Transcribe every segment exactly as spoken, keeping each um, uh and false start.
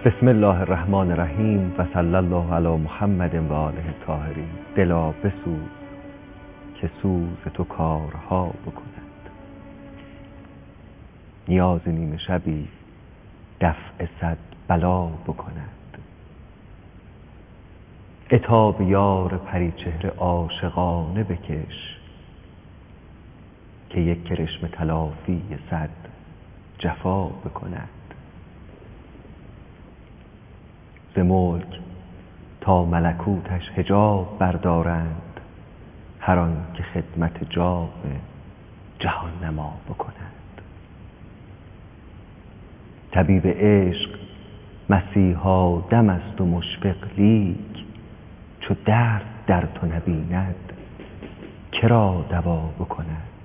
بسم الله الرحمن الرحیم و صلی الله علی محمد و آله الطاهرین. دلا بسوز که سوز تو کارها بکند، نیاز نیمه شبی دفع صد بلا بکند. عتاب یار پری چهره عاشقانه بکش، که یک کرشمه تلافی صد جفا بکند. ز ملک تا ملکوتش حجاب بردارند، هر آن که خدمت جام جهان نما بکند. طبیب عشق مسیحا دم است و مشفق لیک، چو درد در تو نبیند کرا دوا بکند.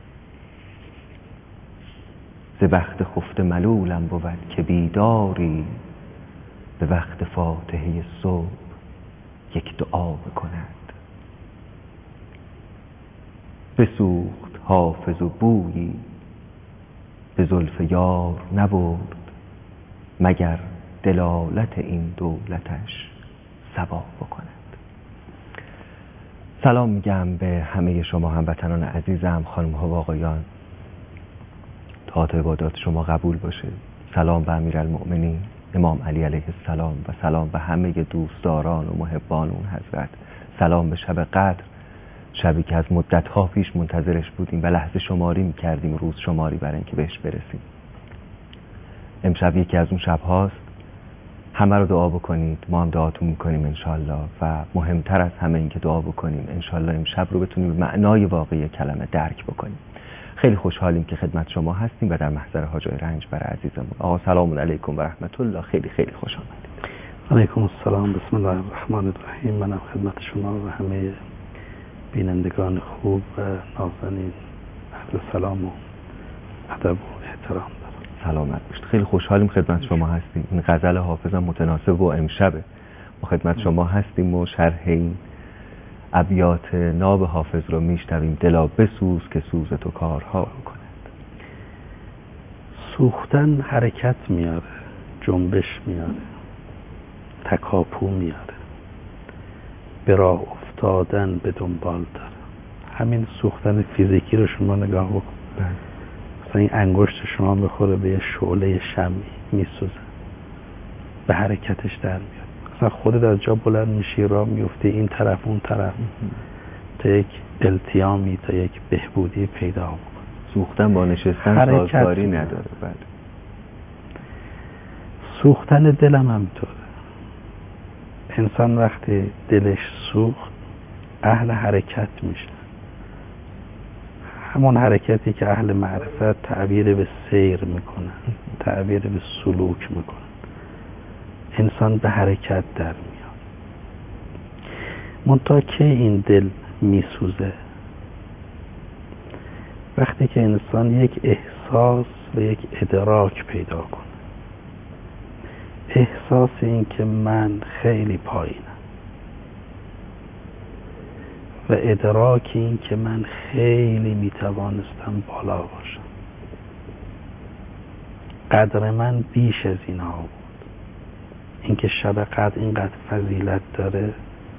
ز بخت خفته ملولم بود که بیداری، به وقت فاتحه صبح یک دعا بکند. بسوخت حافظ و بویی به زلف یار نبرد، مگر دلالت این دولتش صبا بکند. سلام میگم به همه شما هموطنان عزیزم، خانم ها و آقایان. طاعت عبادات شما قبول باشه. سلام به امیرالمؤمنین امام علی علیه السلام و سلام به همه دوستداران و محبان اون حضرت. سلام به شب قدر، شبی که از مدت‌ها پیش منتظرش بودیم و لحظه شماری می‌کردیم، روز شماری برای اینکه بهش برسیم. امشب یکی از اون شب‌هاست. همه رو دعا بکنید، ما هم دعاتون می‌کنیم انشالله، و مهمتر از همه این که دعا بکنیم انشالله امشب رو بتونیم به معنای واقعی کلمه درک بکنیم. خیلی خوشحالیم که خدمت شما هستیم و در محضر حاجای رنج برای عزیزمون. آقا سلام علیکم و رحمت الله. خیلی خیلی خوش آمدید. علیکم السلام. بسم الله الرحمن الرحیم. منم خدمت شما و همه بینندگان خوب و نازنین عرض سلام و ادب و احترام دارم. سلامت باشید. خیلی خوشحالیم خدمت شما هستیم. این غزل حافظ هم متناسب با امشبه. ما خدمت شما هستیم و شرح این ابیات ناب حافظ رو میشنویم. دلا بسوز که سوز تو کارها بکند. سوختن حرکت میاره، جنبش میاره، تکاپو میاره، به راه افتادن به دنبال داره. همین سوختن فیزیکی رو شما نگاه بکن. مثلا این انگشت شما بخوره به یه شعله شمعی میسوزه، به حرکتش در میاد. مثلا خودت از جا بلند میشی، راه میفتی این طرف اون طرف، تا یک التیامی، تا یک بهبودی پیدا بکن. سوختن با نشستن سازگاری نداره. بله. سوختن دلم هم طوره. انسان وقتی دلش سوخت اهل حرکت میشه، همون حرکتی که اهل معرفت تعبیر به سیر میکنن، تعبیر به سلوک میکنن. انسان به حرکت در میاد. منتها که این دل میسوزه وقتی که انسان یک احساس و یک ادراک پیدا کنه. احساس این که من خیلی پایینم و ادراک این که من خیلی میتوانستم بالا باشم. قدر من بیش از اینها بود. اینکه شب قدر اینقدر فضیلت داره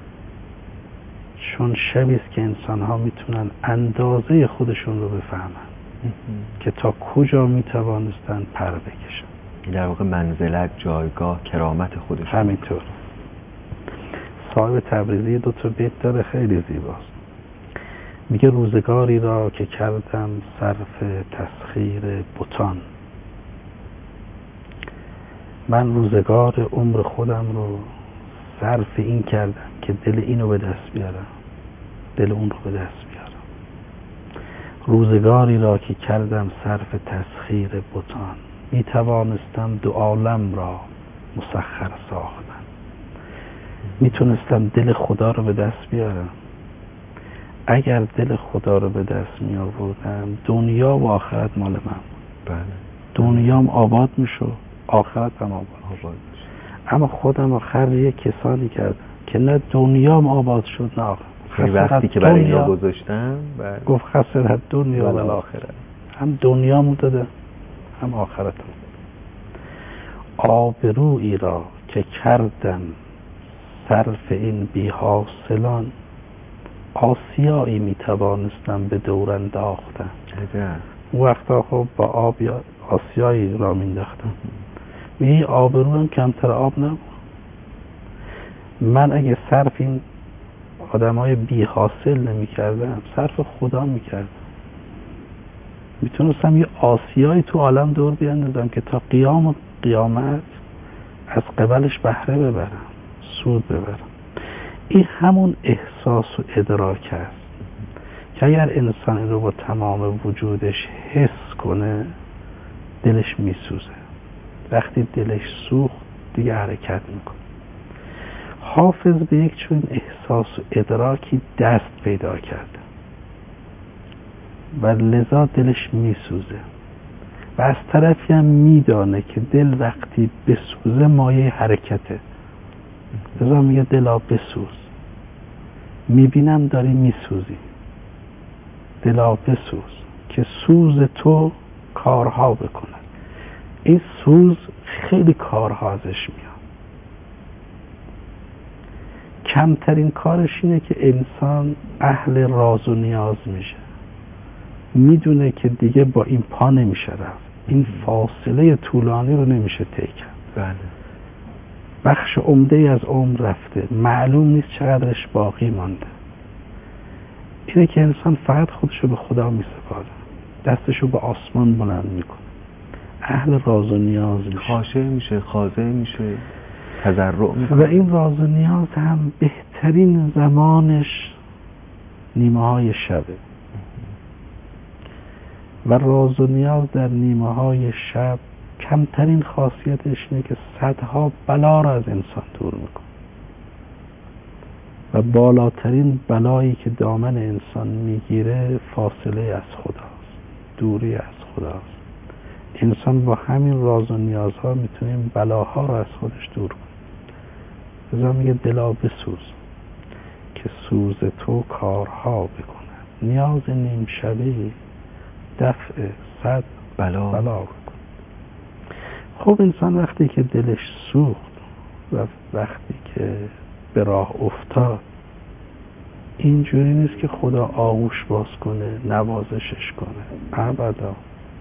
چون شبی است که انسان‌ها میتونن اندازه خودشون رو بفهمن که تا کجا میتوانستن پر بکشن. در واقع منزلت، جایگاه، کرامت خودشون. همینطور. صاحب تبریزی دو تا بیت داره خیلی زیباست. میگه روزگاری را که کردم صرف تسخیر بتان، من روزگار عمر خودم رو صرف این کردم که دل اینو به دست بیارم، دل اون رو به دست بیارم. روزگاری را که کردم صرف تسخیر بتان، می توانستم دو عالم را مسخر ساختن. می تونستم دل خدا رو به دست بیارم. اگر دل خدا رو به دست می آوردم دنیا و آخرت مال من بود. بله. دنیام آباد می شد، آخرت هم آباد, آباد. اما خودم رو خرج یک کسانی کردم که نه دنیام آباد شد نه آخرت. وقتی که برای اینا گذاشتم گفت خسرت دنیا و آخرت. هم دنیامو داده هم آخرتم. آبرویی را که کردم صرف این بی حاصلان، آسیایی می توانستم به دور انداختن. اون وقتا خب با آب یا آسیایی را می انداختم. میگه آبرو هم کمتر آب نبود. من اگه صرف این آدم های بی حاصل نمی کردم، صرف خدا می کردم. میتونستم یه آسیایی تو عالم دور بیاندازم که تا قیام قیامت از قبلش بهره ببرم، سود ببرم. این همون احساس و ادراک است که اگر انسان این رو با تمام وجودش حس کنه دلش میسوزه. وقتی دلش سوخت دیگه حرکت میکنه. حافظ به یک چون احساس و ادراکی دست پیدا کرده و لذا دلش میسوزه و از طرفی هم میدانه که دل وقتی بسوزه مایه حرکته. لذا میگه دلا بسوز، میبینم داری میسوزی، دلا بسوز که سوز تو کارها بکنه. این سوز خیلی کارها ازش میاد. کمترین کارش اینه که انسان اهل راز و نیاز میشه، میدونه که دیگه با این پا نمیشه رفت، این فاصله طولانی رو نمیشه طی کرد. بله. بخش عمده از عمر رفته، معلوم نیست چقدرش باقی مانده. اینه که انسان فقط خودشو به خدا میسپاره، دستشو به آسمان بلند میکنه، اهل راز و نیاز میشه، خاشع میشه، خاضع میشه، تضرع میکنه. و این راز و نیاز هم بهترین زمانش نیمه های شبه و راز و نیاز در نیمه های شب کمترین خاصیتش اینه که صدها بلا را از انسان دور میکنه و بالاترین بلایی که دامن انسان میگیره فاصله از خداست، دوری از خداست. انسان با همین راز و نیازها میتونه این بلاها را از خودش دور کنه. لذا میگه دلا بسوز که سوز تو کارها بکنه، نیاز نیم شبی دفع صد بلا بلا بکنه. خب انسان وقتی که دلش سوخت و وقتی که به راه افتاد، اینجوری نیست که خدا آغوش باز کنه، نوازشش کنه. ابدا.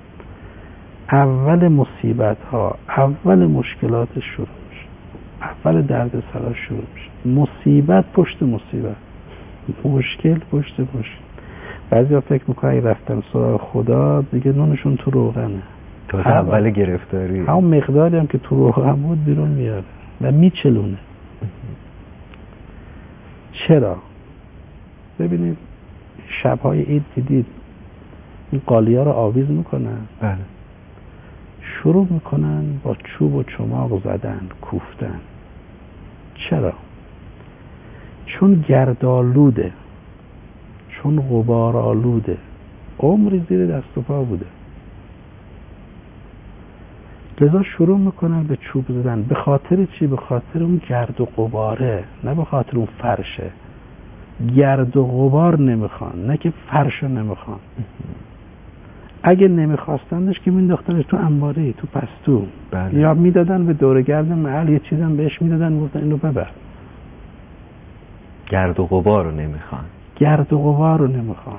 اول مصیبت ها، اول مشکلاتش شروع میشه، اول درد سرش شروع میشه، مصیبت پشت مصیبت، مشکل پشت مشکل. بعضی ها فکر میکنن اگه رفتن سراغ خدا دیگه نونشون تو روغنه. تا اول گرفتاری همون مقداری هم که تو روغن بود بیرون میاره و میچلونه. چرا؟ ببینید شبهای عید دیدید این قالیا رو آویز میکنن. بله. شروع میکنن با چوب و چماق زدن، کوفتن. چرا؟ چون گردآلوده، چون غبارآلوده، عمری زیر دست و پا بوده، لذا شروع میکنن به چوب زدن. به خاطر چی؟ به خاطر اون گرد و غباره، نه به خاطر اون فرشه. گرد و غبار نمیخوان، نه که فرشو نمیخوان. اگه نمیخواستندش که مینداختنش تو انباری، تو پستو. بله. یا میدادن به دورگرد محل یه چیزم بهش میدادن، گفتن اینو ببر. گرد و غبار رو نمیخوان. گرد و غبار رو نمیخوان.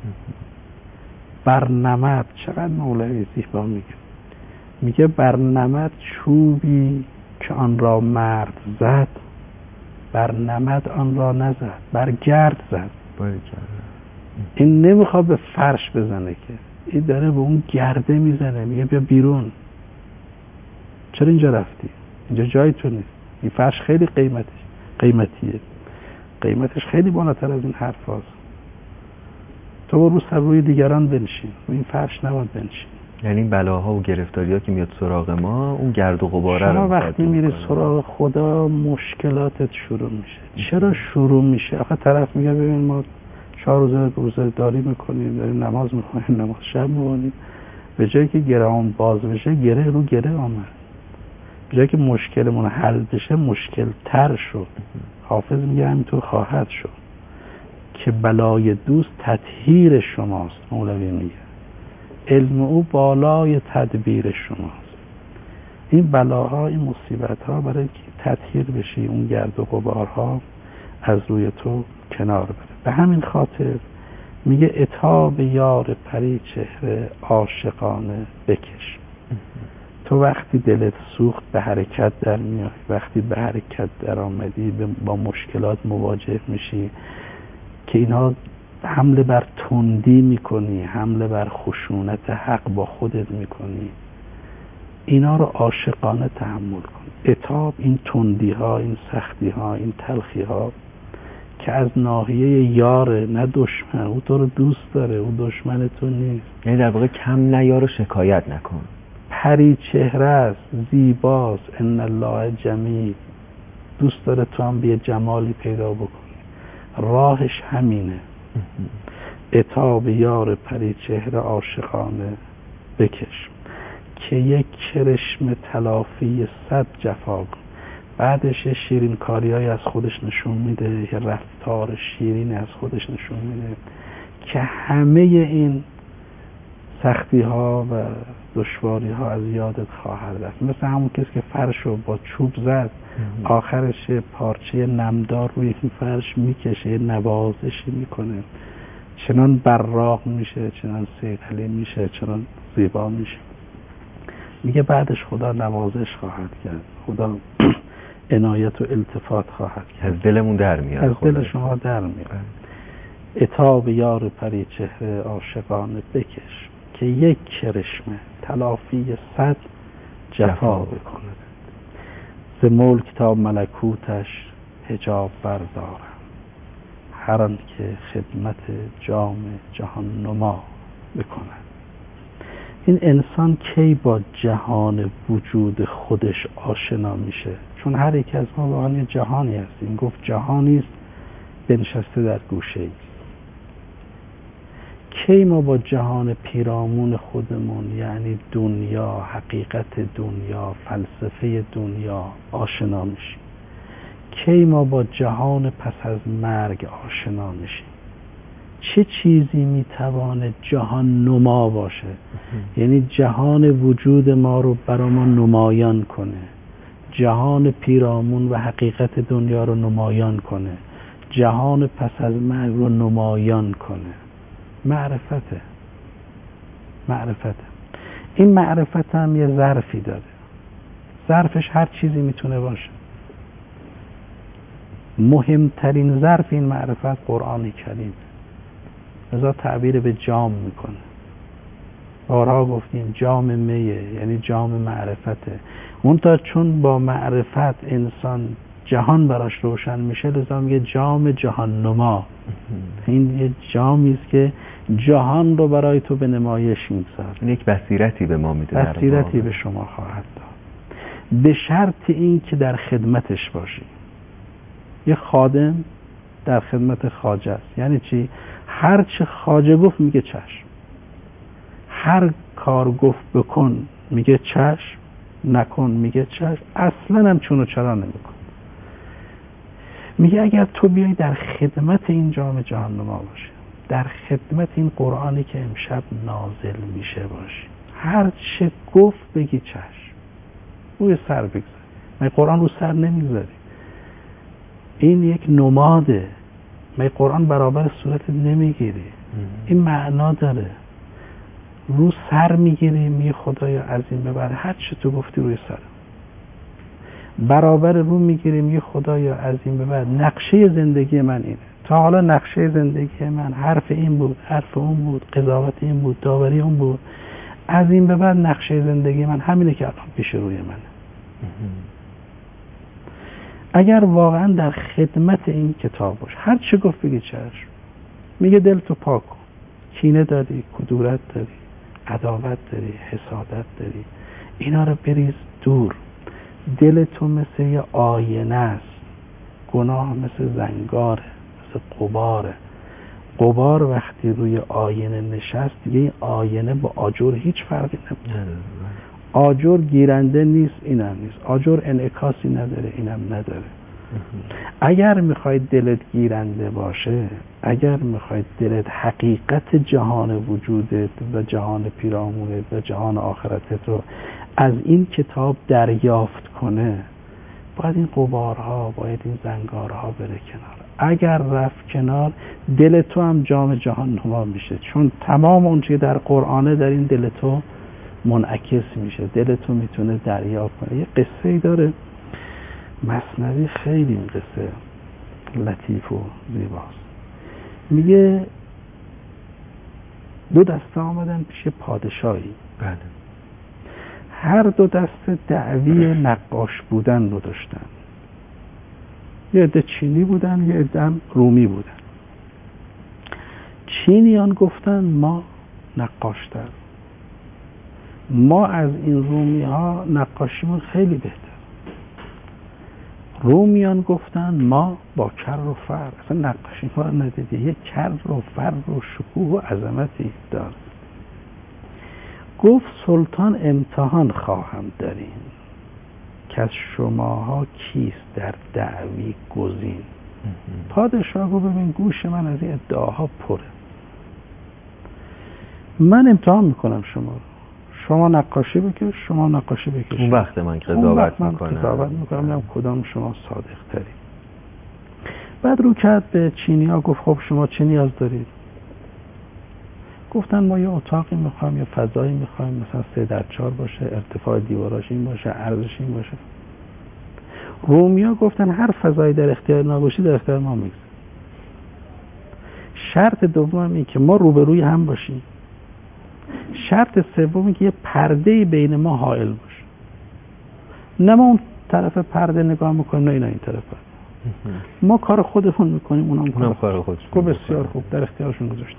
برنمد، چقدر مولوی زیبا میگه، میگه برنمد چوبی که آن را مرد زد، برنمد آن را نزد، بر گرد زد. باید. این نمیخواد به فرش بزنه که، این داره به اون گرده میزنه، میگه بیا بیرون. چرا اینجا رفتی؟ اینجا جای تو نیست. این فرش خیلی قیمتش قیمتیه، قیمتش خیلی بالاتر از این حرف هاست. تو برو سر روی دیگران بنشین، روی این فرش نباید بنشین. یعنی این بلاها و گرفتاری ها که میاد سراغ ما اون گرد و غباره رو شما وقتی میری سراغ خدا مشکلاتت شروع میشه. چرا شروع میشه؟ آخه طرف میگه ببین ما چهار روزه روزه داری میکنیم، داریم نماز میخونیم، نماز شب میخونیم، به جایی که گرهام باز بشه گره رو گره آمد، به جایی که مشکلمون حل بشه مشکل تر شد. حافظ میگه همینطور خواهد شد که بلای دوست تطهیر شماست. مولوی میگه علم او بالای تدبیر شماست. این بلاها، این مصیبتها برای که تطهیر بشی، اون گرد و غبارها از روی تو کنار بره. به همین خاطر میگه عتاب یار پری چهره عاشقانه بکش. تو وقتی دلت سوخت به حرکت در میای، وقتی به حرکت در آمدی با مشکلات مواجه میشی که اینا حمله بر تندی میکنی، حمله بر خشونت حق با خودت میکنی، اینا رو عاشقانه تحمل کن. عتاب این تندی ها، این سختی ها، این تلخی ها که از ناحیه یاره، نه دشمن. او تو رو دوست داره، او دشمن تو نیست. یعنی در واقع کم نیار و شکایت نکن. پری چهره است، زیباست، ان الله جمیل، دوست داره تو هم به جمالی پیدا بکنی. راهش همینه. عتاب یار پری چهره عاشقانه بکش که یک کرشم تلافی صد جفا کن. بعدش شیرین کاریای از خودش نشون میده، یه رفتار شیرین از خودش نشون میده که همه این سختی ها و دشواری ها از یادت خواهد رفت. مثل همون کسی که فرش رو با چوب زد، آخرش پارچه نمدار روی این فرش میکشه، نوازشی میکنه، چنان براق میشه، چنان صیقلی میشه، چنان زیبا میشه. میگه بعدش خدا نوازش خواهد کرد، خدا عنایت و التفات خواهد کرد، از دلمون در میاد، از دل شما در میاد. عتاب یار پری چهره عاشقانه بکش که یک کرشمه تلافی صد جفا بکند. ز ملک تا ملکوتش حجاب بردارم، هر آن که خدمت جام جهان نما بکند. این انسان کی با جهان وجود خودش آشنا میشه؟ چون هر یک از ما واقعا یه جهانی هستیم. گفت جهانی است بنشسته در گوشه ای. کی ما با جهان پیرامون خودمون، یعنی دنیا، حقیقت دنیا، فلسفه دنیا آشنا میشیم؟ کی ما با جهان پس از مرگ آشنا میشیم؟ چه چیزی میتواند جهان نما باشه؟ یعنی جهان وجود ما رو برای ما نمایان کنه، جهان پیرامون و حقیقت دنیا رو نمایان کنه، جهان پس از مرگ رو نمایان کنه. معرفته. معرفته. این معرفت هم یه ظرفی داره. ظرفش هر چیزی میتونه باشه. مهمترین ظرف این معرفت قرآن کریم، لذا تعبیر به جام میکنه. بارها گفتیم جام میه، یعنی جام معرفته. منتها چون با معرفت انسان جهان براش روشن میشه، لذا میگه جام جهان نما. این یه جامی است که جهان رو برای تو به نمایش میگذاره. یک بصیرتی به ما میده، بصیرتی به شما خواهد داد، به شرط این که در خدمتش باشی. یه خادم در خدمت خواجه است. یعنی چی؟ هر چه خواجه گفت میگه چشم، هر کار گفت بکن میگه چشم، نکن میگه چشم، اصلا هم چون و چرا نمیکن. میگه اگر تو بیای در خدمت این جام جهان نما باشی، در خدمت این قرآنی که امشب نازل میشه باشی، هر چه گفت بگی چشم، روی سر بگذاری. من قرآن رو سر نمیذاری، این یک نماده. من قرآن برابر صورت نمیگیری، این معنا داره. رو سر میگیری، میگه خدایا از این به بعد هر چه تو گفتی روی سر. برابر رو میگیری، میگه خدایا از این به بعد نقشه زندگی من اینه. تا حالا نقشه زندگی من حرف این بود، حرف اون بود، قضاوت این بود، داوری اون بود. از این به بعد نقشه زندگی من همینه که الان پیش روی منه. اگر واقعا در خدمت این کتاب باش، هر چه گفت بگی چشم. میگه دل تو پاک کن، کینه داری، کدورت داری، عداوت داری، حسادت داری، اینا رو بریز دور. دل تو مثل یه آینه است، گناه مثل زنگاره، مثل غباره. غبار وقتی روی آینه نشست، دیگه این آینه با آجر هیچ فرقی نمیکنه. آجر گیرنده نیست، اینم نیست. آجر انعکاسی نداره، اینم نداره. اگر میخواید دلت گیرنده باشه، اگر میخواید دلت حقیقت جهان وجودت و جهان پیرامونت و جهان آخرتت رو از این کتاب دریافت کنه، باید این غبارها، باید این زنگارها بره کنار. اگر رفت کنار، دل تو هم جام جهان نما میشه، چون تمام اون چیزی در قرآنه در این دل تو منعکس میشه، دل تو میتونه دریافت کنه. یه قصه ای داره مثنوی، خیلی این قصه لطیف و زیباست. میگه دو دسته آمدن پیش پادشاهی. بله. هر دو دسته دعوی نقاش بودن رو داشتن. یه عده چینی بودن، یه عده رومی بودن. چینیان گفتن ما نقاشتر، ما از این رومی ها نقاشیمون خیلی بهتر. رومیان گفتن ما با کر و فر، اصلا نقاشی ما رو ندیدی، یه کر و فر و شکوه و عظمتی داره. گفت سلطان امتحان خواهم داریم که از شماها کیست در دعوی گزین. پادشاه گفت ببین گوش من از این ادعاها پره، من امتحان میکنم شما رو، شما نقاشی بکش، شما نقاشی بکش، اون وقت من قضاوت میکنم قضاوت میکنم ببینم کدام شما صادق تری. بعد رو کرد به چینی ها، گفت خب شما چه نیاز دارید؟ گفتن ما یه اتاقی میخوایم، یه فضایی میخوایم، مثلا سه در چهار باشه، ارتفاع دیواراش این باشه، عرضش این باشه. رومیا گفتن هر فضایی در اختیار ما باشه در اختیار ما میگذاره. شرط دوم اینه که ما روبروی هم باشیم. شرط سومی که یه پرده بین ما حائل باشه، نه ما اون طرف پرده نگاه میکنیم نه اینا این طرف پرده. ما کار خودمون میکنیم، اونم اونم کار خودشون. خب بسیار خوب، در اختیارشون گذاشتیم.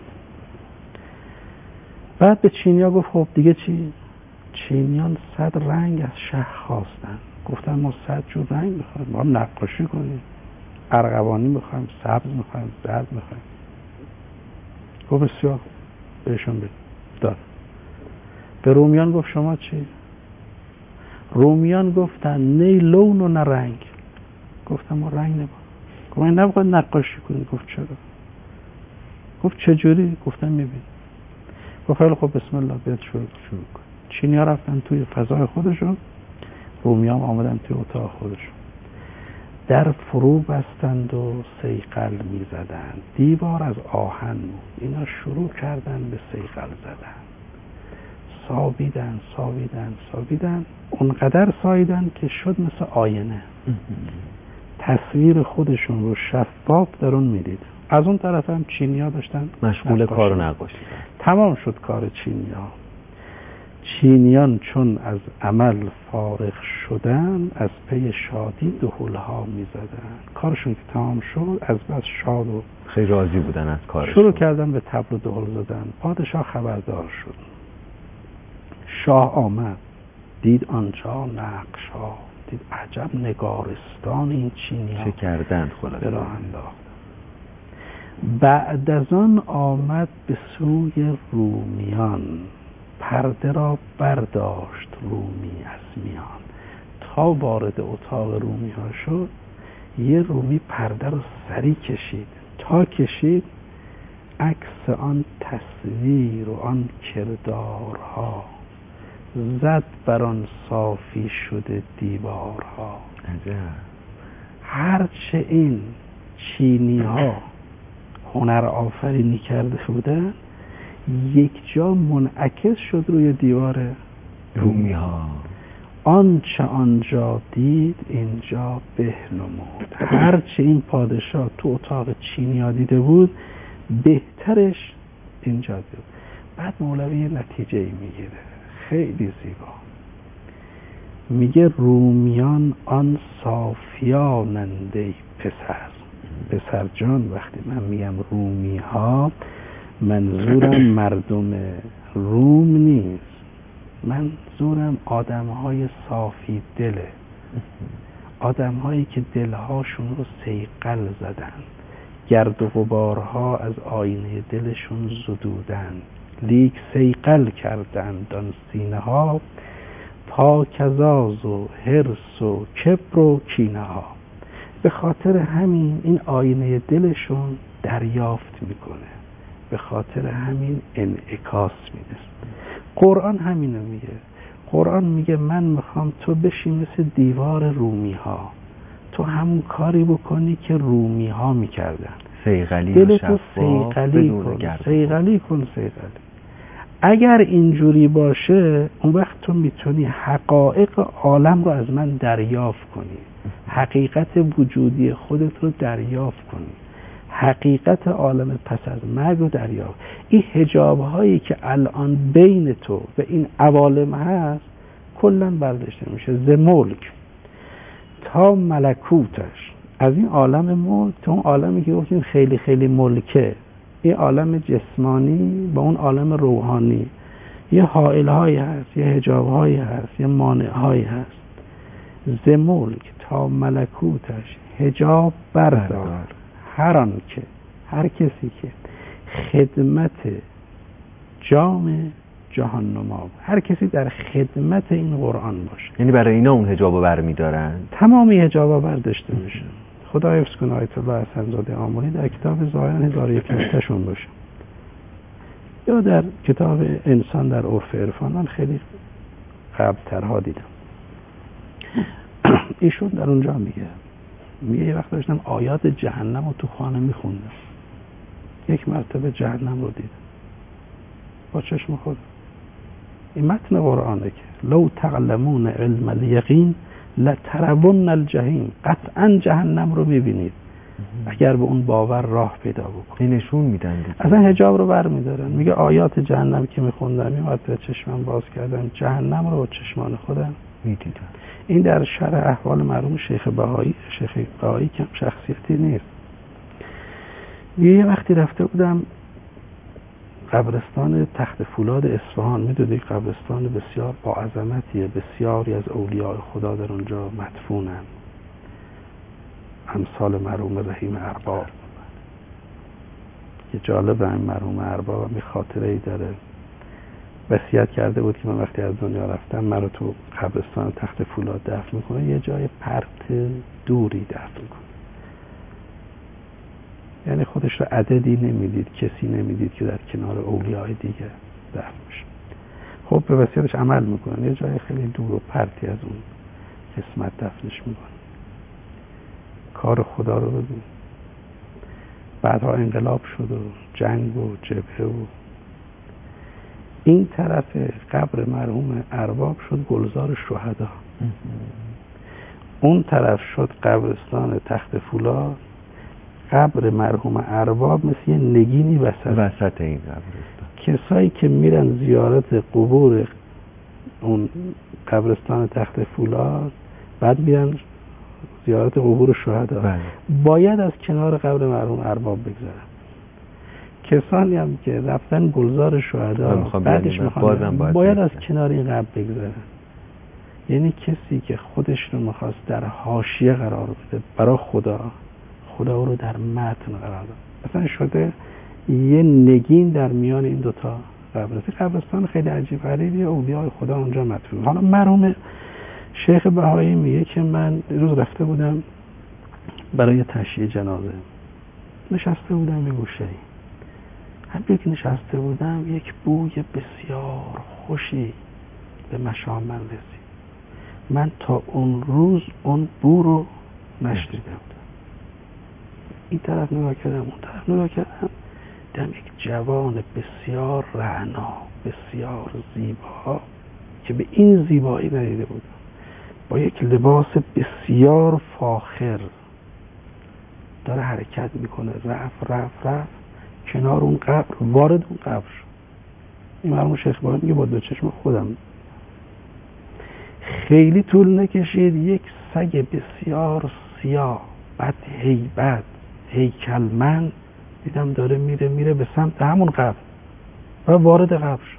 بعد به چینیا گفت خب دیگه چی؟ چینیان صد رنگ از شهر خواستن. گفتن ما صد جور رنگ میخوایم، ما هم نقاشی کنیم، ارغوانی میخوایم، سبز میخوایم، زرد میخوایم. گفت بسیار بهشون بده دار. به رومیان گفت شما چی؟ رومیان گفتن نه لون و نه رنگ. گفتم ما رنگ نبا. گفت من نباید نقاشی کنیم. گفت چرا؟ گفت چجوری؟ گفتم میبین. گفت خیلی خب بسم الله بیاد شروع کن. چینی ها رفتن توی فضای خودشون، رومی ها آمدن توی اتاق خودشون، در فرو بستند و صیقل می زدند. دیوار از آهن بود، اینا شروع کردن به صیقل زدن، سابیدن سابیدن سابیدن اونقدر ساییدن که شد مثل آینه. تصویر خودشون رو شفاف در اون میدید. از اون طرف هم چینی ها داشتن مشغول کار و نقاشی. تمام شد کار چینی ها. چینیان چون از عمل فارغ شدن، از پی شادی دهل ها می زدن. کارشون که تمام شد، از بس شاد و خیلی راضی بودن از کارشون، شروع کردن به طبل و دهل زدن. پادشاه خبردار شد. شاه آمد، دید آنجا نقش ها، دید عجب نگارستان این چینی ها چه کردند خلاصه. راه انداخت. بعد از آن آمد به سوی رومیان، پرده را برداشت رومی از میان. تا وارد اتاق رومی ها شد، یه رومی پرده رو سری کشید. تا کشید عکس آن تصویر و آن کردارها زد بر آن صافی شده دیوارها. عجب. هرچه این چینی ها هنر آفرینی کرده بودن یک جا منعکس شد روی دیوار رومی ها. آنچه آنجا دید اینجا به نمود. هرچه این پادشاه تو اتاق چینی ها دیده بود بهترش اینجا دید. بعد مولوی نتیجه ای میگیره خیلی زیبا. میگه رومیان آن صافیاننده پسر. پسر جان وقتی من میگم رومی ها، منظورم مردم روم نیست، منظورم آدم های صافی دله، آدم هایی که دلهاشون رو صیقل زدن، گرد و غبارها از آینه دلشون زدودن، لیک صیقل کردند آن سینه ها، پاک از آز و حرص و کبر و کینه ها. به خاطر همین این آینه دلشون دریافت میکنه، به خاطر همین انعکاس میده. قرآن همینو میگه. قرآن میگه من میخوام تو بشی مثل دیوار رومی ها، تو همون کاری بکنی که رومی ها میکردن، صیقلی دل تو صیقلی کن صیقلی کن صیقلی. اگر اینجوری باشه اون وقت تو میتونی حقایق عالم رو از من دریافت کنی، حقیقت وجودی خودت رو دریافت کنی، حقیقت عالم پس از مرگ رو دریافت. این حجاب هایی که الان بین تو و این عوالم هست کلا برداشته میشه. ز ملک تا ملکوتش، از این عالم ملک تا اون عالمی که گفتیم خیلی خیلی ملکه، این عالم جسمانی با اون عالم روحانی یه حائل هایی هست، یه حجاب هایی هست، یه مانع هایی هست. ز ملک تا ملکوتش حجاب بردار، هر آن که هر کسی که خدمت جام جهان نما، هر کسی در خدمت این قرآن باشه. یعنی برای اینا اون حجابو برمی‌دارن، تمامی حجابا برداشته میشه. خدا حفظ کنه آیت الله حسن زاده آملی در کتاب ظاهرا هزار و یک نکته‌شون باشه، یا در کتاب انسان در عرف عرفان، من خیلی قبل ترها دیدم. ایشون در اونجا میگه میگه یه وقت داشتم آیات جهنم رو تو خانه میخوندم، یک مرتبه جهنم رو دیدم با چشم خودم. این متن قرآنه که لو تعلمون علم الیقین لترون الجحیم، قطعا جهنم رو میبینید اگر به اون باور راه پیدا بکنید. نشون میدن دیگه. اصلا حجاب رو بر میدارن. میگه آیات جهنم که میخوندم این مرتبه چشمم باز کردم، جهنم رو با چشمان خودم میدیدم. این در شرح احوال مرحوم شیخ بهایی. شیخ بهایی کم شخصیتی نیست. یه وقتی رفته بودم قبرستان تخت فولاد اصفهان، میدونی قبرستان بسیار با عظمتیه، بسیاری از اولیاء خدا در اونجا مدفونن، امثال مرحوم رحیم ارباب. یه جالبه این مرحوم ارباب می خاطره ای داره، وصیت کرده بود که من وقتی از دنیا رفتم مرا تو قبرستان تخت فولاد دفن میکنه، یه جای پرت دوری دفن میکنه. یعنی خودش رو عددی نمیدید، کسی نمیدید که در کنار اولیاء دیگه دفن بشه. خب به وصیتش عمل میکنن، یه جای خیلی دور و پرتی از اون قسمت دفنش میکنن. کار خدا رو ببین. بعدها انقلاب شد و جنگ و جبهه و این طرف قبر مرحوم ارباب شد گلزار شهدا، اون طرف شد قبرستان تخت فولاد. قبر مرحوم ارباب مثل یه نگینی وسط وسط این قبرستان. کسایی که میرن زیارت قبور اون قبرستان تخت فولاد بعد میرن زیارت قبور شهدا، بله. باید از کنار قبر مرحوم ارباب بگذرن. کسانی هم که رفتن گلزار شهدا بعدش میخوان باید, باید از کنار این قبر بگذرن. یعنی کسی که خودش رو میخواست در حاشیه قرار بده برای خدا، خدا رو در متن قرار داد. مثلا شده یه نگین در میان این دوتا قبرستان. قبرستان خیلی عجیب غریبی، اولیاء خدا اونجا مدفون. حالا مرحوم شیخ بهایی میگه که من روز رفته بودم برای تشییع جنازه، نشسته بودم یه گوشه‌ای، همین که نشسته بودم یک بوی بسیار خوشی به مشام من رسید. من تا اون روز اون بو رو نشنیده بودم. این طرف نگاه کردم، اون طرف نگاه کردم، دیدم یک جوان بسیار رعنا، بسیار زیبا که به این زیبایی ندیده بودم، با یک لباس بسیار فاخر داره حرکت میکنه. رفت رفت رفت کنار اون قبر، وارد اون قبر شد. این مرحوم شیخ بهایی میگه با دو چشم خودم. خیلی طول نکشید یک سگ بسیار سیاه بد هیبت هیکلمند دیدم داره میره میره به سمت همون قبر و وارد قبر شد.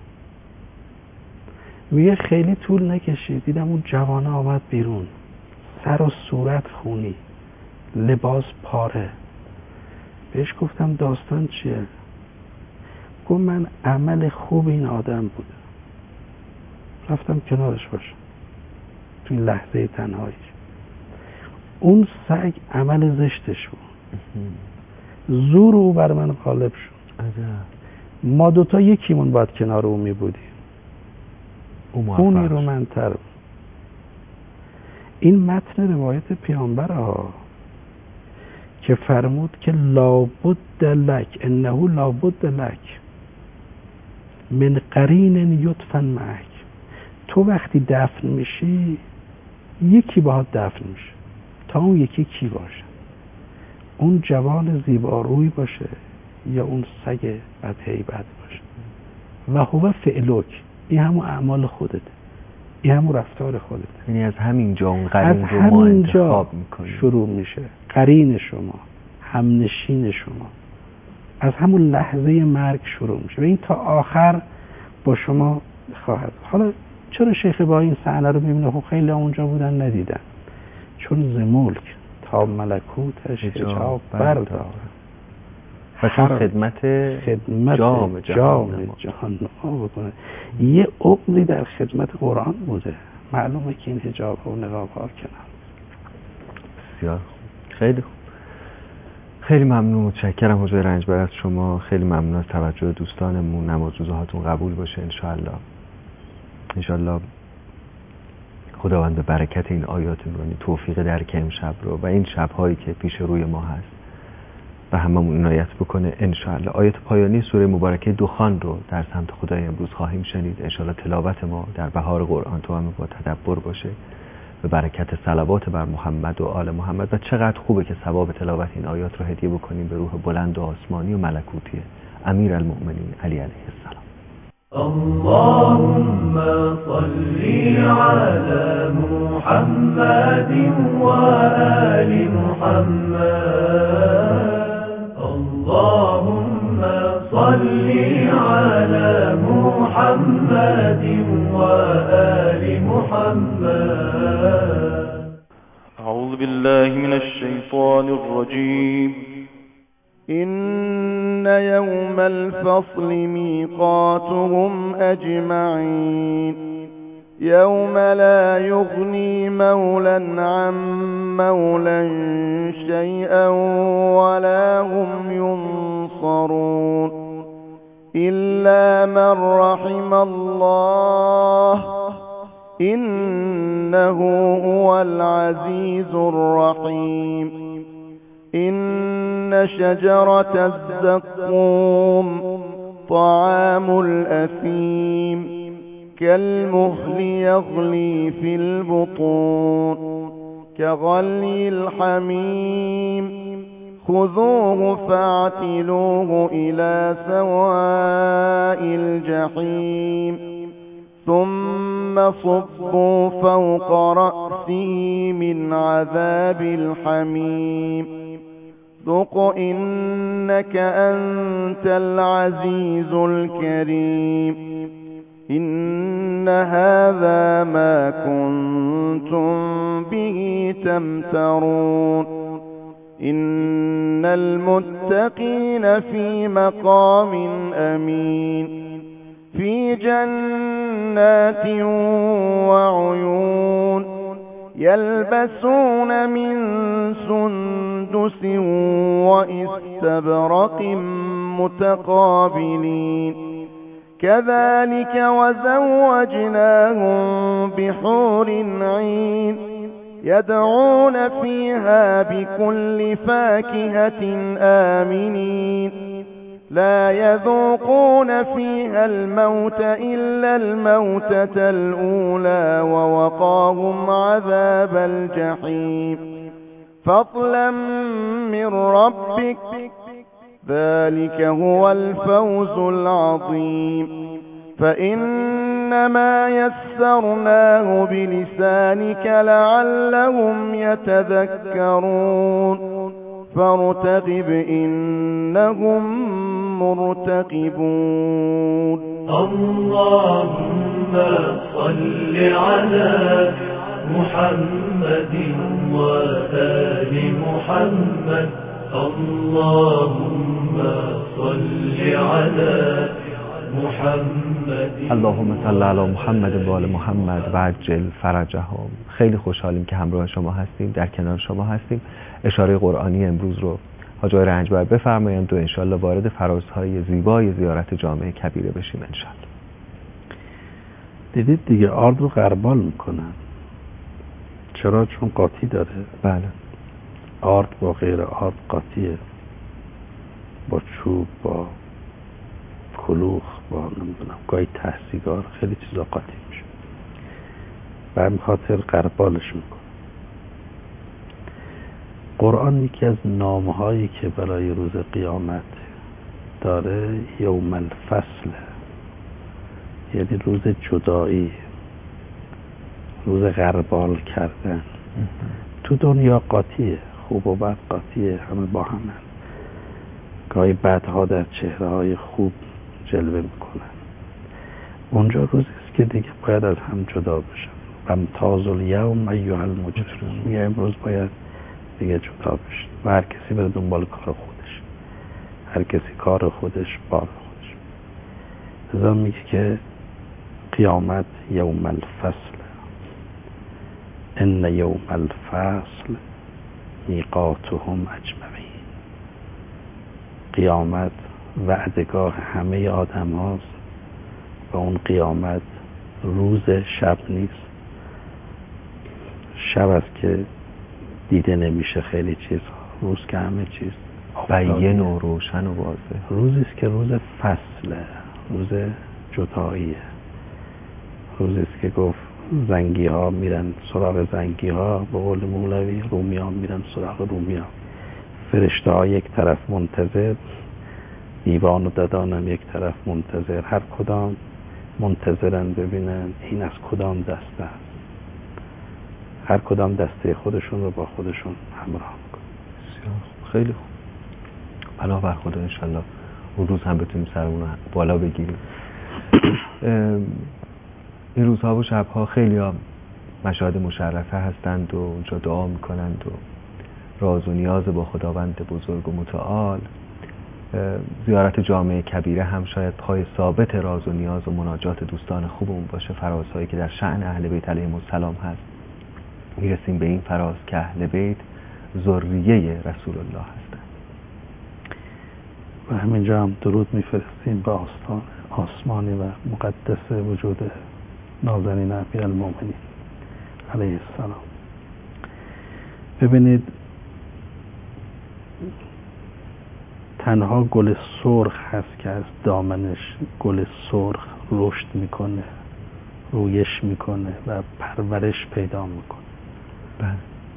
میگه خیلی طول نکشید دیدم اون جوانه آمد بیرون، سر و صورت خونی، لباس پاره. بهش گفتم داستان چیه؟ گفت من عمل خوب این آدم بود. رفتم کنارش باشم تو این لحظه تنهاییش. اون سگ عمل زشتش بود، زور او بر من غالب شد. ما دوتا یکیمون باید کنار او می بودیم. اون نیرومندتر. این متن روایت پیامبر ها که فرمود که لابد لک انه لابد لک من قرین یدفن معک. تو وقتی دفن میشی یکی باهات دفن میشه. تا اون یکی کی باشه؟ اون جوان زیباروی باشه یا اون سگ بدهیبت باشه؟ و هو فعلک، این همون اعمال خودته، این همون رفتار خودته. یعنی از همین جا اون قرین رو ما انتخاب میکنیم، شروع میشه قرین شما، همنشین شما، از همون لحظه مرگ شروع میشه و این تا آخر با شما خواهد. حالا چرا شیخ با این صحنه رو میبینه؟ خب خیلی اونجا بودن ندیدن، چون ز ملک تا ملکوتش حجاب بردار و چون خدمت خدمت جام جهان جهان ها بکنه. یه عمری در خدمت قرآن بوده، معلومه که این حجاب و نقاب ها کنن. بسیار خیلی خوب، خیلی ممنون، متشکرم حضور رنجبر از شما. خیلی ممنون از توجه دوستانمون. نماز روزهاتون قبول باشه انشاءالله. انشاءالله خداوند به برکت این آیات نورانی توفیق درک امشب رو و این شب‌هایی که پیش روی ما هست و هممون عنایت بکنه انشاءالله. آیات پایانی سوره مبارکه دخان رو در سمت خدای امروز خواهیم شنید. انشاءالله تلاوت ما در بهار قرآن تو هم با تدبر باشه، به برکت صلوات بر محمد و آل محمد. و چقدر خوبه که ثواب تلاوت این آیات رو هدیه بکنیم به روح بلند و آسمانی و ملکوتی امیر المؤمنین علی علیه السلام. اللهم صل على محمد وآل محمد. اللهم صل على محمد وآل محمد. أعوذ بالله من الشيطان الرجيم. إن يوم الفصل ميقاتهم أجمعين يوم لا يغني مولى عن مولى شيئا ولا هم ينصرون إلا من رحم الله إنه هو العزيز الرحيم. إن شجرة الزقوم طعام الأثيم كالمهل يغلي في البطون كغلي الحميم خذوه فاعتلوه إلى سواء الجحيم ثم صبوا فوق رأسه من عذاب الحميم ذق إنك أنت العزيز الكريم. إن هذا ما كنتم به تمترون. إن المتقين في مقام أمين في جنات وعيون يلبسون من سندس وإستبرق متقابلين كذلك وزوجناهم بحور عين يدعون فيها بكل فاكهة آمنين لا يذوقون فيها الموت إلا الموتة الأولى ووقاهم عذاب الجحيم فضلا من ربك ذلك هو الفوز العظيم. فإنما يسرناه بلسانك لعلهم يتذكرون فارتقب إنهم مرتقبون. اللهم صل على محمد وآل محمد. اللهم صل على محمد. اللهم صل علی محمد و آل محمد و عجل فرجهم. خیلی خوشحالیم که همراه شما هستیم، در کنار شما هستیم. اشاره قرآنی امروز رو حاج آقای رنجبر بفرمایند و انشالله وارد فرازهای زیبای زیارت جامع کبیره بشیم انشالله. دیدید دیگه آرد رو غربال میکنن. چرا؟ چون قاطی داره. بله. آرد با غیر آرد قاطیه، با چوب، با کلوخ، با نمیدونم گاهی ته سیگار، خیلی چیزا قاطی میشه. به همین خاطر غربالش میکنه. قرآن یکی از نامهایی که برای روز قیامت داره یوم الفصل، یعنی روز جدایی، روز غربال کردن. تو دنیا قاطیه، خوب و بد قاطیه، همه با همه. گاهی بدها در چهره های خوب جلوه میکنن. اونجا روزی است که دیگه باید از هم جدا بشن. وامتاز الیوم ایها المجرمون، میگه امروز باید دیگه جدا بشن و هر کسی بره دنبال کار خودش، هر کسی کار خودش بار خودش. لذا میگه که قیامت یوم الفصل، ان یوم الفصل میقاتهم اجمعین. قیامت وعدگاه همه آدم هاست و اون قیامت روز شب نیست. شب است که دیده نمیشه خیلی چیزها، روز که همه چیز بیان و روشن و واضح. روزی است که روز فصله، روز جداییه. روزی است که گفت زنگی ها میرن سراغ زنگی ها، به قول مولوی رومی ها میرن سراغ رومی ها. فرشته ها یک طرف منتظر، دیوان و ددانم یک طرف منتظر. هر کدام منتظرن ببینن این از کدام دسته است. هر کدام دسته خودشون رو با خودشون همراه میکنن. خیلی خوب. پناه بر خدا، انشالله اون روز هم بتونیم سرمون رو بالا بگیریم. این روزها و شبها خیلی ها مشاهد مشرفه هستند و اونجا دعا میکنند و راز و نیاز با خداوند بزرگ و متعال. زیارت جامع کبیره هم شاید پای ثابت راز و نیاز و مناجات دوستان خوبمون باشه. فرازهایی که در شأن اهل بیت علیهم السلام هست. میرسیم به این فراز که اهل بیت ذریه رسول الله هستند و همینجا هم درود میفرستیم به آستان آسمانی و مقدس وجود نازنین امیرالمومنین علیه السلام. ببینید تنها گل سرخ هست که از دامنش گل سرخ رشد میکنه، رویش میکنه و پرورش پیدا میکنه. بله.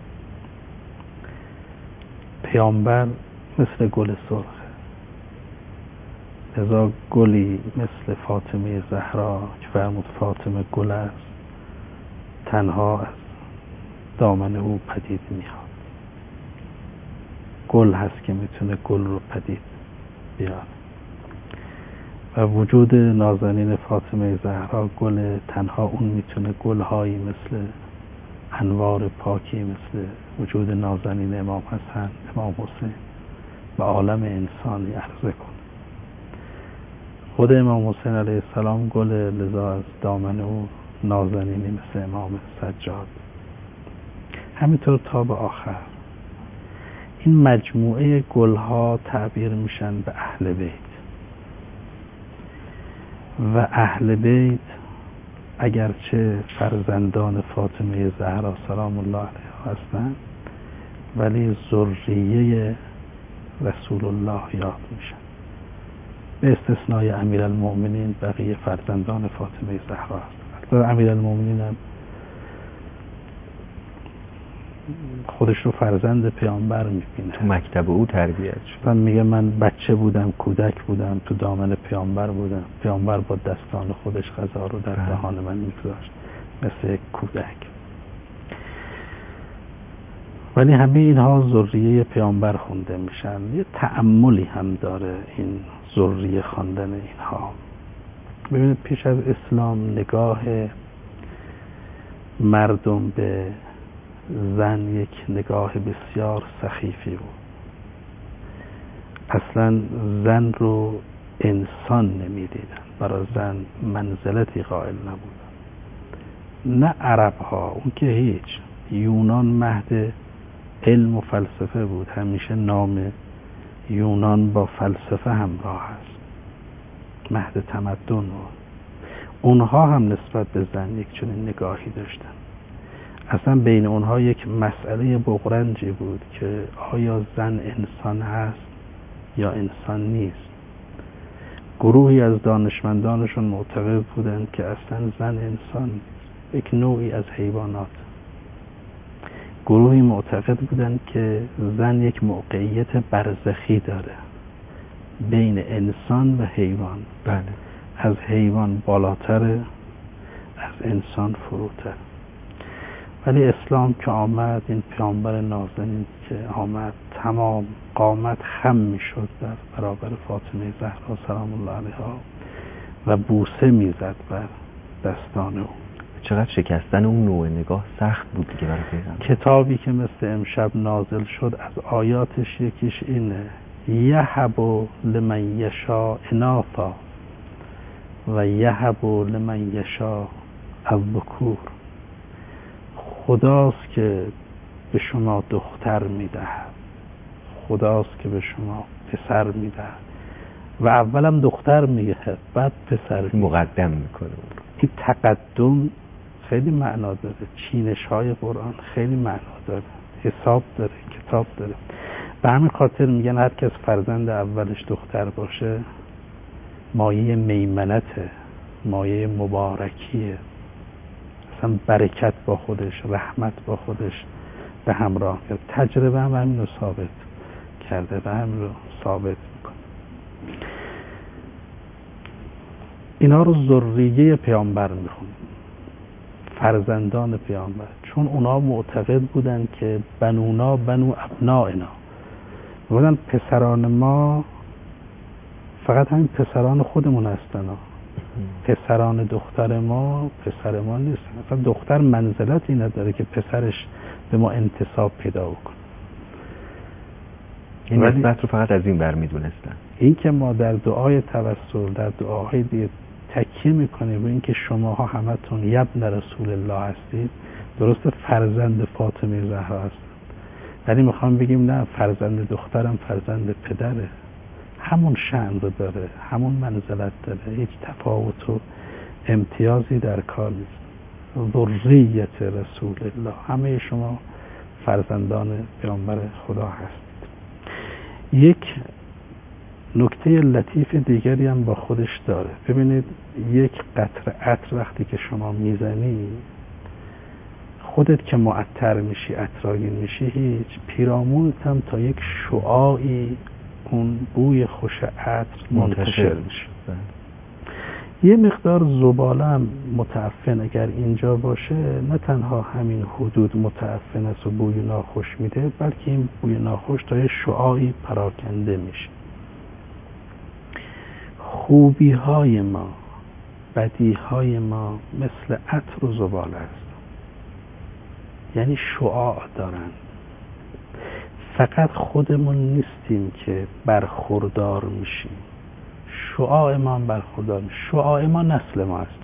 پیامبر مثل گل سرخه. لذا گلی مثل فاطمه زهرا که فرمود فاطمه گل است، تنها از دامن او پدید میاد. گل هست که میتونه گل رو پدید بیاره و وجود نازنین فاطمه زهرا گل، تنها اون میتونه گلهایی مثل انوار پاکی مثل وجود نازنین امام حسن، امام حسین و عالم انسانی عرضه کنه. خود امام حسین علیه السلام گل، لذا از دامن او نازنینی مثل امام سجاد. همینطور تا به آخر این مجموعه گلها تعبیر میشن به اهل بیت و اهل بیت اگرچه فرزندان فاطمه زهرا سلام الله علیها هستند ولی ذریه رسول الله یاد میشن، به استثنای امیرالمومنین بقیه فرزندان فاطمه زهرا هستند. امیرالمومنین هم خودش رو فرزند پیامبر میبینه، تو مکتب او تربیت شد. میگه من بچه بودم، کودک بودم، تو دامن پیامبر بودم، پیامبر با دستان خودش غذا رو در دهان من میگذاشت مثل یک کودک. ولی همه اینها ذریه پیامبر خونده میشن. یه تأملی هم داره این ذریه خواندن اینها. ببینید پیش از اسلام نگاه مردم به زن یک نگاه بسیار سخیفی بود. اصلا زن رو انسان نمیدیدن، برای زن منزلتی قائل نبودن. نه عرب ها، اون که هیچ. یونان مهد علم و فلسفه بود، همیشه نام یونان با فلسفه همراه است، مهد تمدن بود. اونها هم نسبت به زن یک چنین نگاهی داشتن. اصلا بین اونها یک مسئله بغرنجی بود که آیا زن انسان هست یا انسان نیست. گروهی از دانشمندانشون معتقد بودند که اصلا زن انسان نیست، یک نوعی از حیوانات. گروهی معتقد بودند که زن یک موقعیت برزخی داره بین انسان و حیوان. بله. از حیوان بالاتره، از انسان فروتر. ولی اسلام که آمد، این پیامبر نازنین که آمد، تمام قامت خم میشد در برابر فاطمه زهرا سلام الله علیها و بوسه میزد بر دستان او. چقدر شکستن اون نوع نگاه سخت بود دیگه برای پیغمبر. کتابی که مثل امشب نازل شد از آیاتش یکیش اینه: یهب لمن یشاء اناثا و یهب لمن یشاء الذکور. خداست که به شما دختر میدهد، خداست که به شما پسر میدهد و اولم دختر میگه بعد پسر میگه. مقدم میکنه. این تقدم خیلی معنا داره. چینش های قرآن خیلی معنا داره، حساب داره، کتاب داره. به همین خاطر میگن هر کس فرزند اولش دختر باشه مایه میمنته، مایه مبارکیه، اصلا برکت با خودش، رحمت با خودش به همراه کرد. تجربه هم همین رو ثابت کرده و همین رو ثابت میکنه. اینا رو ذریه پیامبر میخونن، فرزندان پیامبر، چون اونا معتقد بودن که بنونا بنو ابنائنا، بودن پسران ما فقط همین پسران خودمون هستن، پسران دختر ما پسر ما نیستن. اصلا دختر منزلتی نداره که پسرش به ما انتساب پیدا بکنه. این نسبت رو فقط از این بر میدونستن. این که ما در دعای توسل، در دعاهای دیگه تکیه میکنیم به این که شماها همتون یبن رسول الله هستید، درسته فرزند فاطمه زهرا هستید، ولی میخوام بگیم نه، فرزند دخترم فرزند پدره، همون شأن رو داره، همون منزلت داره، هیچ تفاوت و امتیازی در کار نیست. ذریت رسول الله، همه شما فرزندان پیامبر خدا هستید. یک نکته لطیف دیگری هم با خودش داره. ببینید یک قطره عطر وقتی که شما میزنی، خودت که معطر میشی، عطرآگین میشی، هیچ پیرامونت هم تا یک شعاعی اون بوی خوش عطر منتشر میشه. یه مقدار زباله هم متعفن اگر اینجا باشه، نه تنها همین حدود متعفن است و بوی ناخوش میده، بلکه این بوی ناخوش تا یه شعاعی پراکنده میشه. خوبی های ما، بدی های ما مثل عطر و زباله است، یعنی شعاع دارن. فقط خودمون نیستیم که برخوردار میشیم، شعاع ما هم برخوردار میشه. شعاع ما نسل ما است.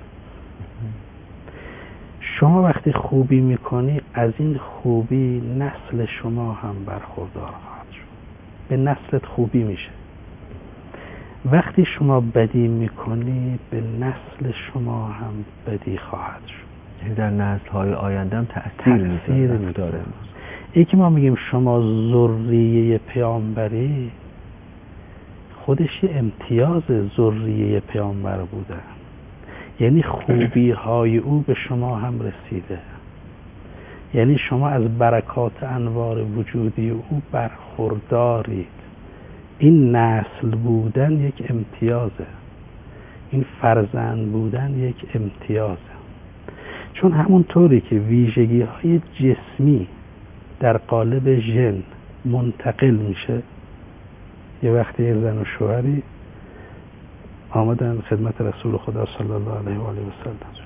شما وقتی خوبی میکنی، از این خوبی نسل شما هم برخوردار خواهد شد، به نسلت خوبی میشه. وقتی شما بدی میکنی، به نسل شما هم بدی خواهد شد. در نسل های آینده هم تأثیر میذاره. ای که ما میگیم شما ذریه پیامبری، خودش یه امتیاز ذریه پیامبر بوده، یعنی خوبی های او به شما هم رسیده، یعنی شما از برکات انوار وجودی او برخوردارید. این نسل بودن یک امتیازه، این فرزند بودن یک امتیازه. چون همونطوری که ویژگی های جسمی در قالب ژن منتقل میشه، یه وقتی یه زن و شوهری آمدن خدمت رسول خدا صلی الله علیه و آله و سلم،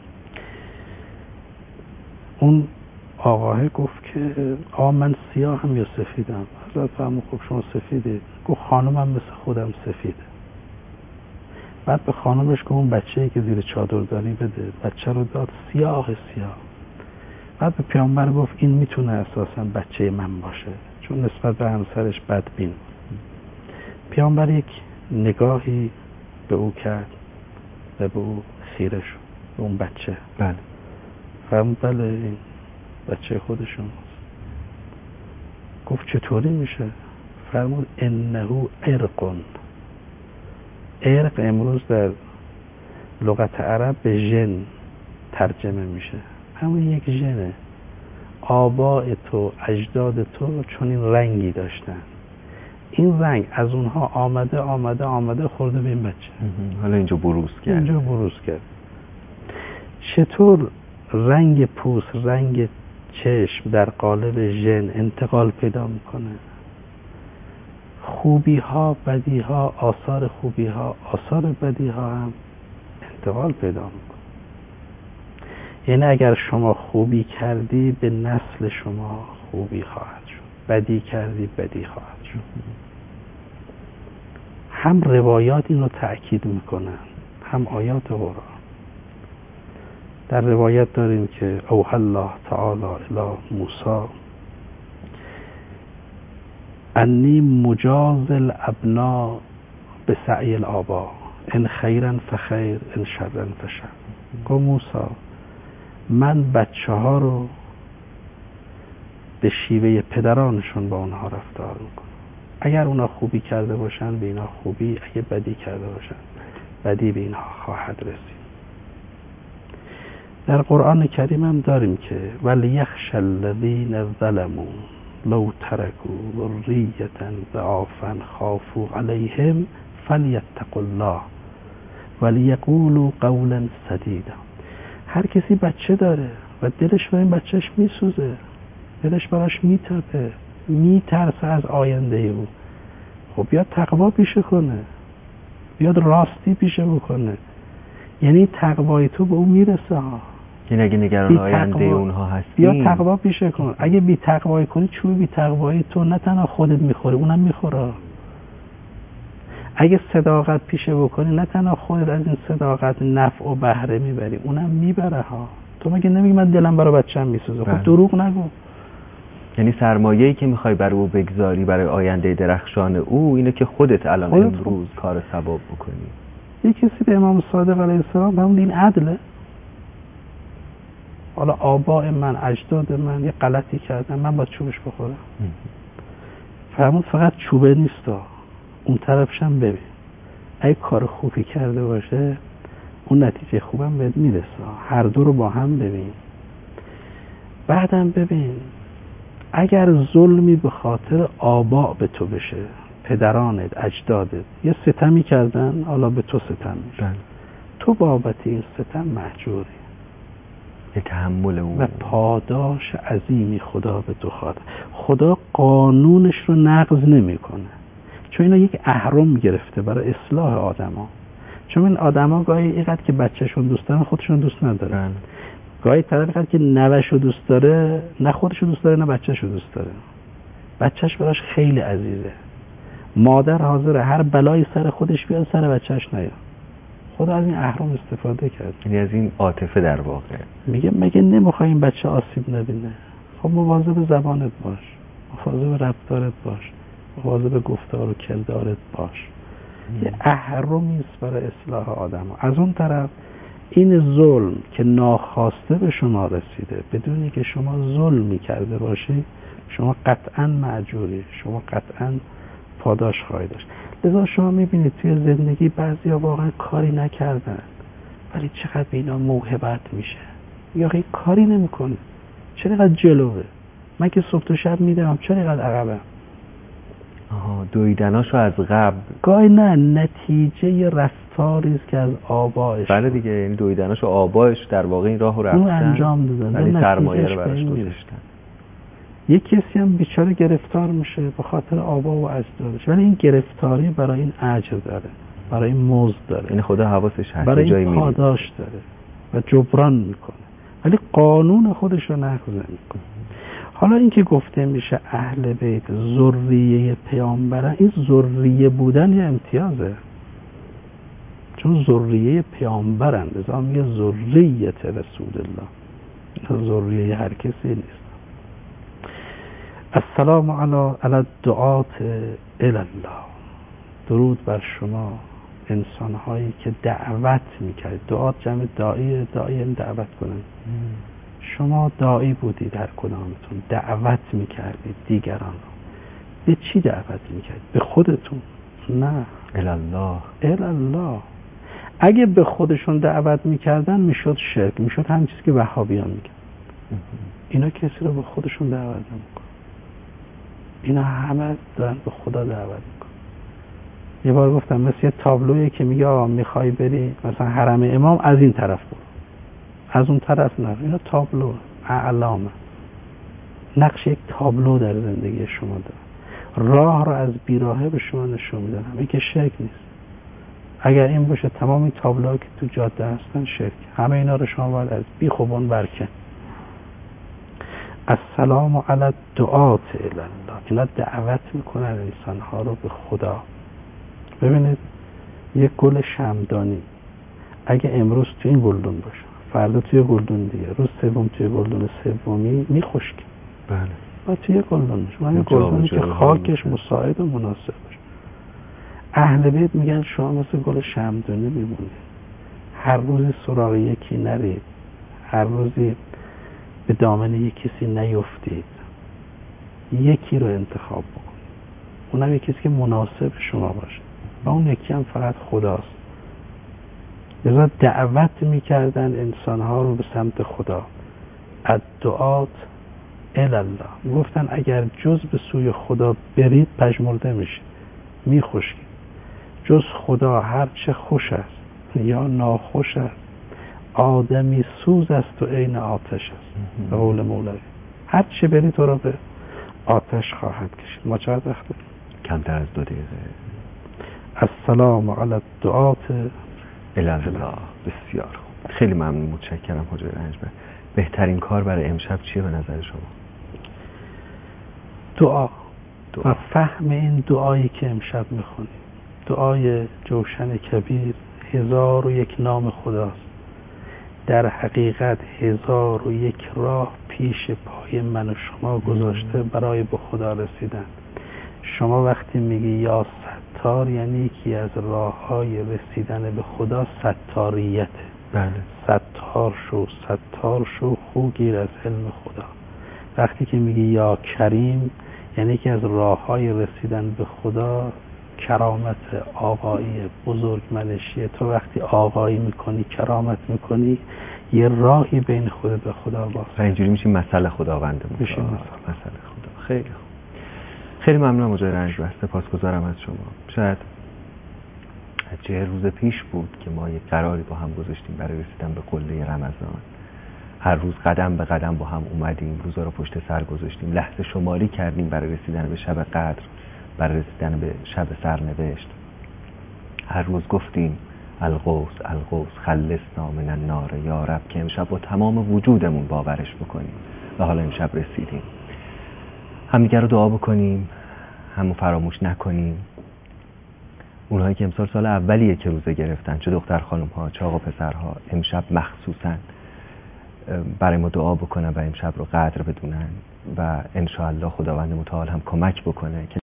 اون آقاه گفت که آقا من سیاه هم یا سفیدم؟ حضرت فرمود خب شما سفیدید. گفت خانمم مثل خودم سفیده. بعد به خانمش گفت اون بچه‌ای که زیر چادر داری بده. بچه رو داد، سیاه سیاه. بعد به پیامبر گفت این میتونه اساسا بچه من باشه، چون نسبت به همسرش بدبین. پیامبر یک نگاهی به او کرد و به او خیره شد به اون بچه. بله. فرمود بله این بچه خود شماست. گفت چطوری میشه؟ فرمود انه عرق. عرق امروز در لغت عرب به ژن ترجمه میشه، همون یک ژنه. آباء تو، اجداد تو چون این رنگی داشتن، این رنگ از اونها آمده آمده آمده خورده به این بچه، حالا اینجا بروز کرد. اینجا بروز کرد. چطور رنگ پوست، رنگ چشم در قالب ژن انتقال پیدا میکنه؟ خوبی ها، بدی ها، آثار خوبی ها، آثار بدی ها هم انتقال پیدا میکنه. یعنی اگر شما خوبی کردی به نسل شما خوبی خواهد شد، بدی کردی بدی خواهد شد. هم روایات این رو تأکید میکنن هم آیات قرآن. در روایت داریم که اوحی الله تعالی الی موسی انی مجاز الابناء به سعی الآباء ان خیرا فخیر ان شرا فشر. گفت موسی من بچه ها رو به شیوه پدرانشون با اونها رفتار میکنم. اگر اونا خوبی کرده باشن به اینا خوبی، اگه بدی کرده باشن بدی به اینها خواهد رسید. در قرآن کریم هم داریم که ولیخشى الذین ظلموا لو ترکوا ذریة ضعافا خافوا علیهم فلیتقوا الله ولیقولوا قولا سدیدا. هر کسی بچه داره و دلش برای این بچهش میسوزه، دلش براش میتپه، میترسه از آینده او. خب بیاد تقوا پیشه کنه، بیاد راستی پیشه بکنه. یعنی تقوای تو به اون میرسه ها. این اگه نگران آینده اونها هستی بیا تقوا پیشه کن. اگه بی تقوایی کنی چوب بی تقوایی تو نه تنها خودت میخوری اونم میخوره. اگه صداقت پیشه بکنی نه تنها خودت از این صداقت نفع و بهره میبری اونم میبره ها. تو مگه نمیگی من دلم برای بچه‌م میسوزه؟ خب دروغ نگو. یعنی سرمایه‌ای که میخوای برای او بگذاری برای آینده درخشان او اینه که خودت الان خودت امروز خود. کار ثواب بکنی. یه کسی به امام صادق علیه السلام همون این عدله. حالا آباء من، اجداد من یه غلطی کردن، من باید چوبش بخورم. فرمود فقط چوبه نیستا، اون طرفش هم ببین. اگه کار خوبی کرده باشه اون نتیجه خوبم بهت میرسه. هر دو رو با هم ببین. بعدم ببین اگر ظلمی به خاطر آباء به تو بشه، پدرانت، اجدادت یه ستمی کردن، حالا به تو ستم میشه، تو بابت این ستم مهجوری. به تحمل او و پاداش عظیمی خدا به تو خواهد. خدا قانونش رو نقض نمیکنه، چون اینا یک اهرم گرفته برای اصلاح آدما. چون این آدما گاهی اینقدر که بچه‌شون دوست دارن خودشون دوست ندارن. گاهی طرف اینقدر که نوه‌شو دوست داره نه خودشو دوست داره نه بچه‌شو دوست داره. بچه‌ش براش خیلی عزیزه. مادر حاضره هر بلایی سر خودش بیاد سر بچه‌ش نیاد. خدا از این اهرم استفاده کرد. یعنی از این عاطفه در واقع. میگه مگه نمیخوای این بچه آسیب نبینه؟ خب مواظب زبانت باش، مواظب رفتارت باش، مواظب گفتار و کردارت باش. یه اهرمی است برای اصلاح آدم. از اون طرف این ظلم که ناخواسته به شما رسیده بدونی که شما ظلمی کرده باشی، شما قطعاً مأجوری، شما قطعاً پاداش خواهید داشت. لذا شما میبینید توی زندگی بعضیا واقعا کاری نکردن ولی چقدر به اینا موهبت میشه. یا خیلی کاری نمیکنه، چرا اینقدر جلوه؟ من که صبح و شب میدم چرا اینقدر عقبم؟ آها، دویدناشو از قبل. گاهی نه، نتیجه رفتاری است که از آبایش. بله دیگه، یعنی دویدناشو آبایش در واقع این راهو رفتن، اون انجام دادن ولی سرمایه رو براش گذاشتن. یک کسی هم بیچاره گرفتار میشه به خاطر آبا و اجدادش، ولی این گرفتاری برای این اجر داره، برای این مزد داره، این خدا حواسش هست، برای جای این پاداش داره و جبران میکنه، ولی قانون خودش رو نقض نمیکنه. حالا این که گفته میشه اهل بیت ذریه پیامبران، این ذریه بودن یه امتیازه، چون ذریه پیامبرن، لذا میگه ذریت رسول الله، ذریه هر کسی نیست. السلام علی علی الدعاة الی الله، درود بر شما انسان هایی که دعوت میکرد. دعا جمع داعیه، داعیه دعوت کنن. شما داعی بودید در کدامتون، دعوت میکردید دیگران رو. به چی دعوت میکردید؟ به خودتون؟ نه، الالله. الالله. اگه به خودشون دعوت میکردن میشد شرک، میشد همین چیزی که وهابیان میگن. اینا کسی رو به خودشون دعوت نمیکنن، اینا همه دارن به خدا دعوت میکنن. یه بار گفتم مثل یه تابلویی که میگه آقا میخوای بری مثلا حرم امام، از این طرف برو، از اون طرف نه. اینا تابلو، اعلامه، نقش یک تابلو در زندگی شما داره. راه رو از بیراهه به شما نشون میدن. این که شرک نیست. اگر این باشه تمام این تابلوها که تو جاده هستن شرک. همه اینا رو شما باید از بی خوبان برکن. السلام علی الدعات الی الله. اینا دعوت میکنن انسانها رو به خدا. ببینید یک گل شمعدانی اگه امروز تو این گلدون باشه، فردا توی گلدون دیگه، روز سوم توی گلدون سومی میخشک. بله. و توی گلدون باشه، من گلدونی که خاکش مساعد و مناسب باشه. اهل بیت میگن شما مثل گل شمعدانی میمونید. هر روزی سراغ یکی نرید، هر روزی به دامن یک کسی نیفتید، یکی رو انتخاب بکنید، اونم یک کسی که مناسب شما باشه و اون یکی هم فقط خداست. لذا دعوت میکردن انسانها رو به سمت خدا. الدعات الی الله. گفتن اگر جز به سوی خدا برید پژمرده میشید، میخشکید. جز خدا هر چه خوش است یا ناخوش است، آدمی سوز است و عین آتش است. به قول مولوی هر چه بری تو رو به آتش خواهد کشید. ما چقدر وقت داریم؟ کمتر از دو دقیقه. السلام علی الدعات الی الله. بسیار خوب، خیلی ممنون، متشکرم حاجی رنجبر. بهترین کار برای امشب چیه به نظر شما؟ دعا. دعا. و فهم این دعایی که امشب میخونیم، دعای جوشن کبیر، هزار و یک نام خداست. در حقیقت هزار و یک راه پیش پای من و شما گذاشته برای به خدا رسیدن. شما وقتی میگی یا ستار، یعنی یکی از راه های رسیدن به خدا ستاریته. بله. ستار شو، ستار شو، خو گیر از علم خدا. وقتی که میگی یا کریم، یعنی یکی از راه های رسیدن به خدا کرامت آقایی، بزرگمنشیه. تو وقتی آقایی میکنی، کرامت میکنی، یه راهی بین خودت و خدا باز و اینجوری میشی مسئله خداونده میشی. مسئله خدا. خیلی خوب، خیلی ممنونم حاجی رنجبر، سپاسگزارم از شما. شاید از چه روز پیش بود که ما یک قراری با هم گذاشتیم برای رسیدن به قله رمضان. هر روز قدم به قدم با هم اومدیم، روزا رو پشت سر گذاشتیم، لحظه شماری کردیم برای رسیدن به شب قدر، برای رسیدن به شب سرنوشت. هر روز گفتیم الغوث الغوث خلصنا من النار یا رب، که امشب با تمام وجودمون باورش بکنیم. و حالا امشب رسیدیم. همدیگر رو دعا بکنیم، همو فراموش نکنیم. اونهایی که امسال سال اولیه که روزه گرفتن، چه دختر خانم ها چه آقا پسرها، امشب مخصوصا برای ما دعا بکنن و امشب رو قدر بدونن و انشاءالله خداوند متعال هم کمک بکنه که